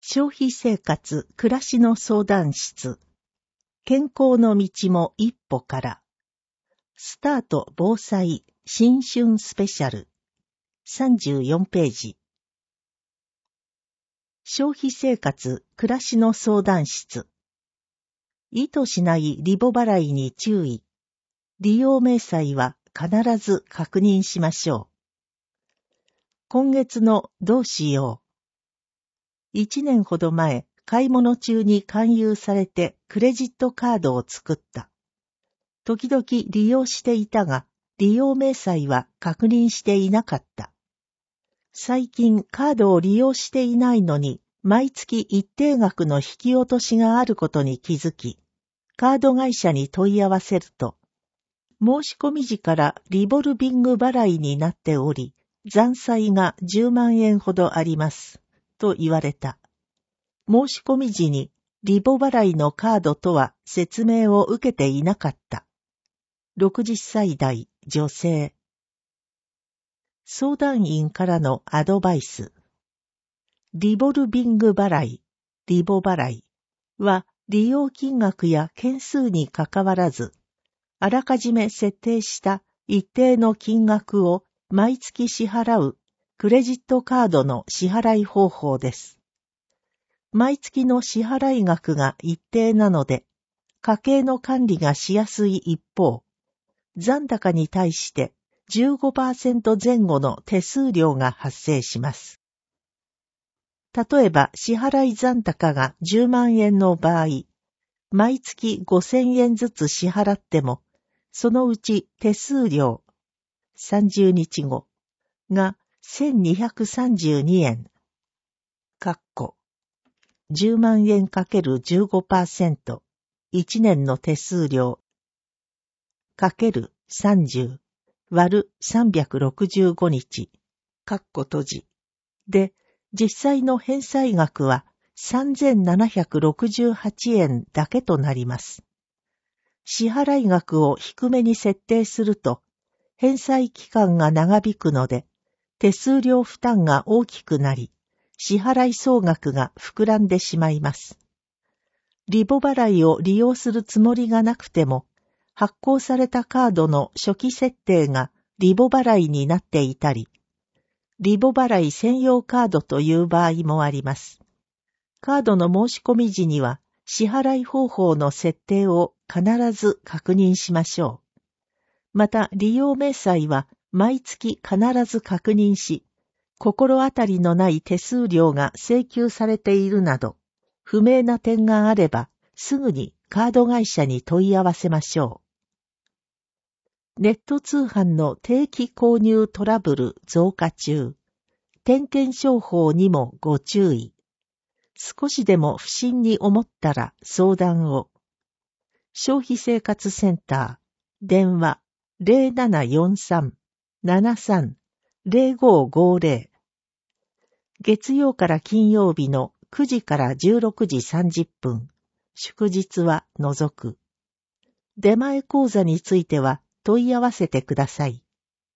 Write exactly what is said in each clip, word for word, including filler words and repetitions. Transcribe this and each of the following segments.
消費生活・暮らしの相談室。健康の道も一歩から。スタート防災新春スペシャル。さんじゅうよんページ。消費生活・暮らしの相談室。意図しないリボ払いに注意。利用明細は必ず確認しましょう。今月のどうしよう。一年ほど前、買い物中に勧誘されてクレジットカードを作った。時々利用していたが、利用明細は確認していなかった。最近カードを利用していないのに、毎月一定額の引き落としがあることに気づき、カード会社に問い合わせると、申し込み時からリボルビング払いになっており、残債がじゅうまんえんほどあります。と言われた。申し込み時にリボ払いのカードとは説明を受けていなかった。ろくじゅっさい代女性。相談員からのアドバイス。リボルビング払い、リボ払いは利用金額や件数にかかわらず、あらかじめ設定した一定の金額を毎月支払うクレジットカードの支払い方法です。毎月の支払い額が一定なので、家計の管理がしやすい一方、残高に対して じゅうごパーセント 前後の手数料が発生します。例えば支払い残高がじゅうまんえんの場合、毎月ごせんえんずつ支払っても、そのうち手数料さんじゅうにちごがせんにひゃくさんじゅうにえん。かっこじゅうまんえんかけるじゅうごパーセント、いちねんの手数料かけるさんじゅう割るさんびゃくろくじゅうごにち、かっこ閉じ。で、実際の返済額はさんぜんななひゃくろくじゅうはちえんだけとなります。支払い額を低めに設定すると、返済期間が長引くので、手数料負担が大きくなり、支払い総額が膨らんでしまいます。リボ払いを利用するつもりがなくても、発行されたカードの初期設定がリボ払いになっていたり、リボ払い専用カードという場合もあります。カードの申し込み時には、支払い方法の設定を必ず確認しましょう。また、利用明細は毎月必ず確認し、心当たりのない手数料が請求されているなど、不明な点があれば、すぐにカード会社に問い合わせましょう。ネット通販の定期購入トラブル増加中。点検商法にもご注意。少しでも不審に思ったら相談を。消費生活センター、電話 ゼロななよんさん ななさん ゼロごごゼロ。月曜から金曜日のくじからじゅうろくじさんじゅっぷん、祝日は除く。出前講座については問い合わせてください。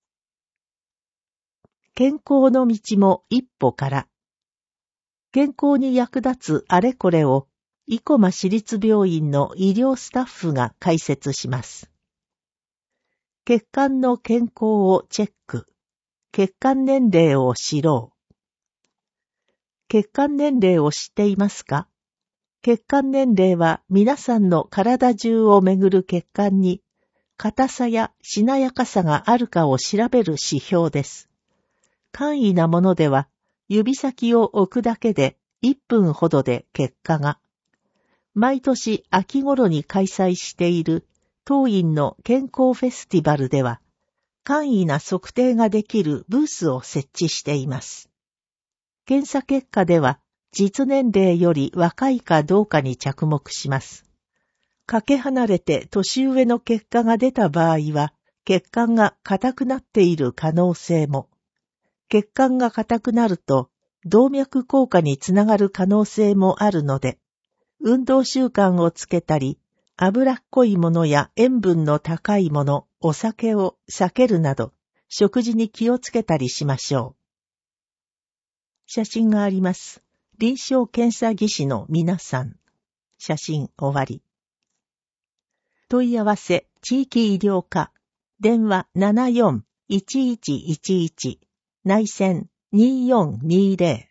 健康の道も一歩から。健康に役立つあれこれを、生駒市立病院の医療スタッフが解説します。血管の健康をチェック。血管年齢を知ろう。血管年齢を知っていますか？血管年齢は皆さんの体中をめぐる血管に、硬さやしなやかさがあるかを調べる指標です。簡易なものでは、指先を置くだけでいっぷんほどで結果が。毎年秋頃に開催している当院の健康フェスティバルでは、簡易な測定ができるブースを設置しています。検査結果では、実年齢より若いかどうかに着目します。かけ離れて年上の結果が出た場合は、血管が硬くなっている可能性も。血管が硬くなると、動脈硬化につながる可能性もあるので、運動習慣をつけたり、脂っこいものや塩分の高いもの、お酒を避けるなど、食事に気をつけたりしましょう。写真があります。 臨床検査技師の皆さん。写真終わり。問い合わせ、地域医療課。電話 ななよん いちいちいちいち。内線 にーよんにーぜろ。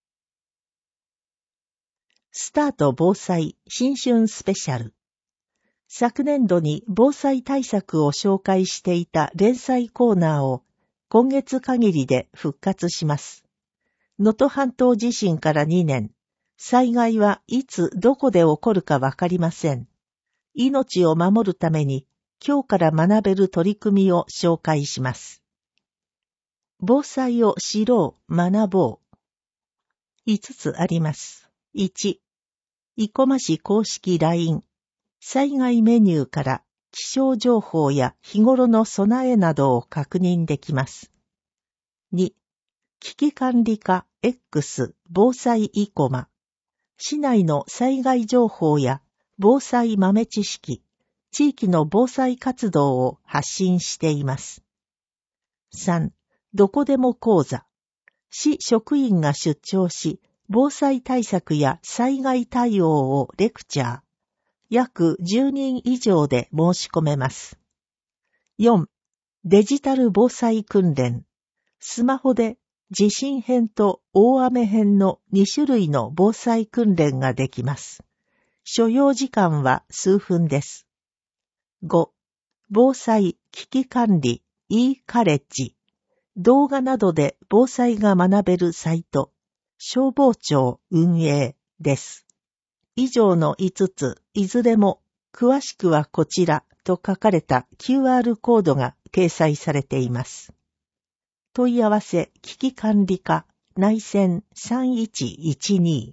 スタート防災新春スペシャル。昨年度に防災対策を紹介していた連載コーナーを今月限りで復活します。能登半島地震からにねん、災害はいつどこで起こるかわかりません。命を守るために今日から学べる取り組みを紹介します。防災を知ろう、学ぼう。いつつあります。いち、生駒市公式 ライン。災害メニューから気象情報や日頃の備えなどを確認できます。に、危機管理課 X 防災生駒。市内の災害情報や防災豆知識、地域の防災活動を発信しています。さん、どこでも講座。市職員が出張し、防災対策や災害対応をレクチャー。約じゅうにん以上で申し込めます。よん、デジタル防災訓練。スマホで地震編と大雨編のに種類の防災訓練ができます。所要時間は数分です。ご、防災危機管理 e カレッジ。動画などで防災が学べるサイト。消防庁運営です。以上のいつつ、いずれも、詳しくはこちらと書かれた キューアール コードが掲載されています。問い合わせ危機管理課内線さんいちいちに。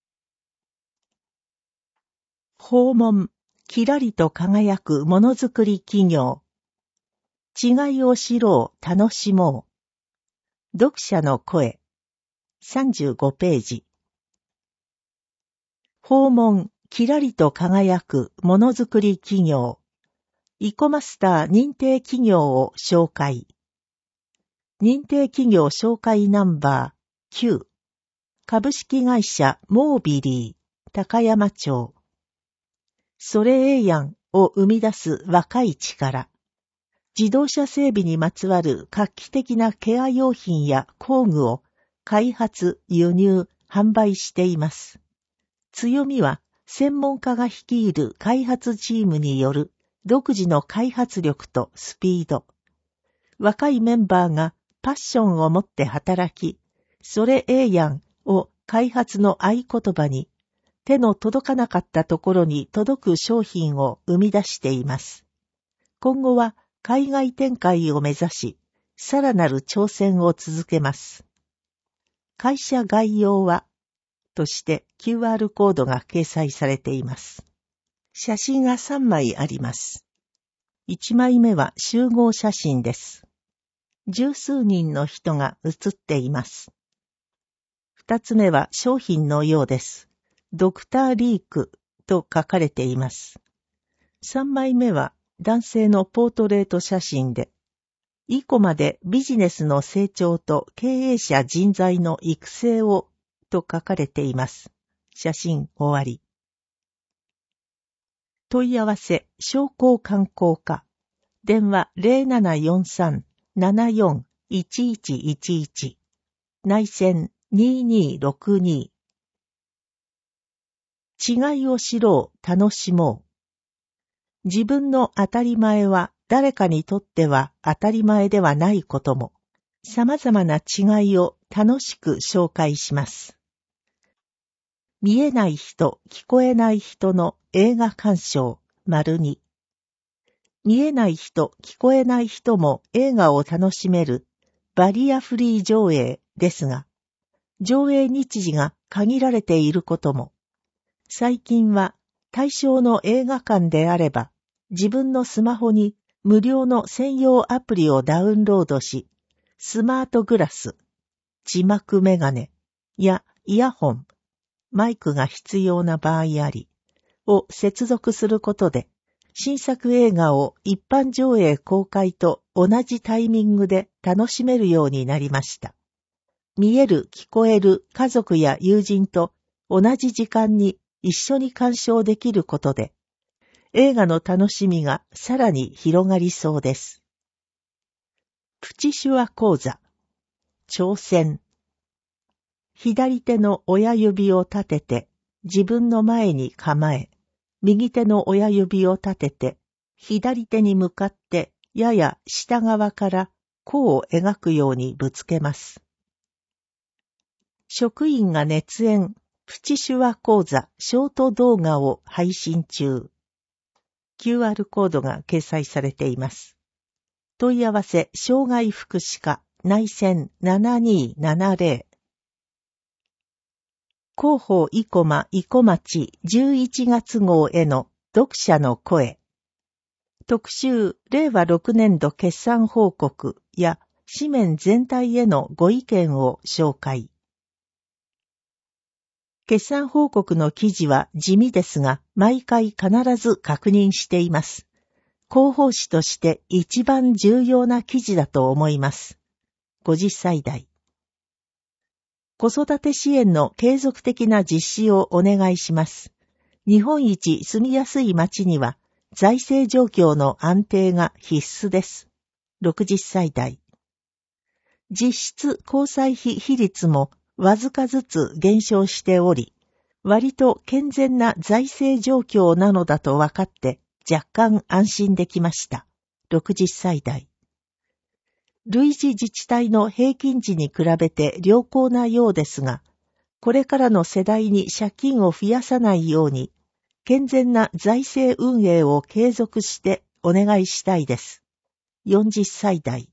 訪問、きらりと輝くものづくり企業。違いを知ろう、楽しもう。読者の声。さんじゅうごページ。訪問、きらりと輝くものづくり企業。イコマスター認定企業を紹介。認定企業紹介ナンバーきゅう。株式会社モービリー、高山町。それええやんを生み出す若い力。自動車整備にまつわる画期的なケア用品や工具を開発、輸入、販売しています。強みは専門家が率いる開発チームによる独自の開発力とスピード。若いメンバーがパッションを持って働き、それええやんを開発の合言葉に、手の届かなかったところに届く商品を生み出しています。今後は海外展開を目指し、さらなる挑戦を続けます。会社概要は、として キューアール コードが掲載されています。写真がさんまいあります。いちまいめは集合写真です。十数人の人が写っています。二つ目は商品のようです。ドクターリークと書かれています。三枚目は男性のポートレート写真で、イコマでビジネスの成長と経営者人材の育成をと書かれています。写真終わり。問い合わせ商工観光課。電話 ゼロななよんさん ななよん いちいちいちいち。内線にーにーろくに。違いを知ろう、楽しもう。自分の当たり前は誰かにとっては当たり前ではないことも、様々な違いを楽しく紹介します。見えない人、聞こえない人の映画鑑賞、丸に。見えない人、聞こえない人も映画を楽しめるバリアフリー上映ですが、上映日時が限られていることも、最近は対象の映画館であれば、自分のスマホに無料の専用アプリをダウンロードし、スマートグラス、字幕メガネやイヤホン、マイクが必要な場合あり、を接続することで、新作映画を一般上映公開と同じタイミングで楽しめるようになりました。 見える聞こえる家族や友人と同じ時間に一緒に鑑賞できることで、映画の楽しみがさらに広がりそうです。プチ手話講座。挑戦。左手の親指を立てて自分の前に構え、右手の親指を立てて左手に向かってやや下側から弧を描くようにぶつけます。職員が熱演プチ手話講座ショート動画を配信中。キューアール コードが掲載されています。問い合わせ障害福祉課内線ななにーななぜろ。広報生駒生駒町じゅういちがつ号への読者の声。特集れいわろくねんど決算報告や紙面全体へのご意見を紹介。決算報告の記事は地味ですが、毎回必ず確認しています。広報誌として一番重要な記事だと思います。ごじゅっさい代。子育て支援の継続的な実施をお願いします。日本一住みやすい町には財政状況の安定が必須です。ろくじゅっさい代。実質交際費比率もわずかずつ減少しており、割と健全な財政状況なのだと分かって若干安心できました。ろくじゅっさい代。類似自治体の平均値に比べて良好なようですが、これからの世代に借金を増やさないように、健全な財政運営を継続してお願いしたいです。よんじゅっさい代。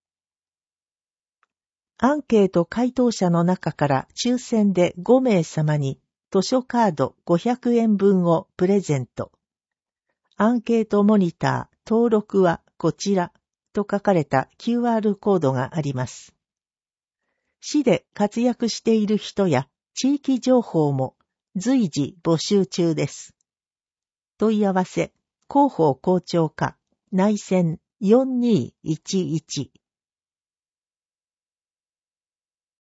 アンケート回答者の中から抽選でごめいさまに図書カードごひゃくえんぶんをプレゼント。アンケートモニター登録はこちらと書かれた キューアール コードがあります。市で活躍している人や地域情報も随時募集中です。問い合わせ広報校長課内線よんにーいちいち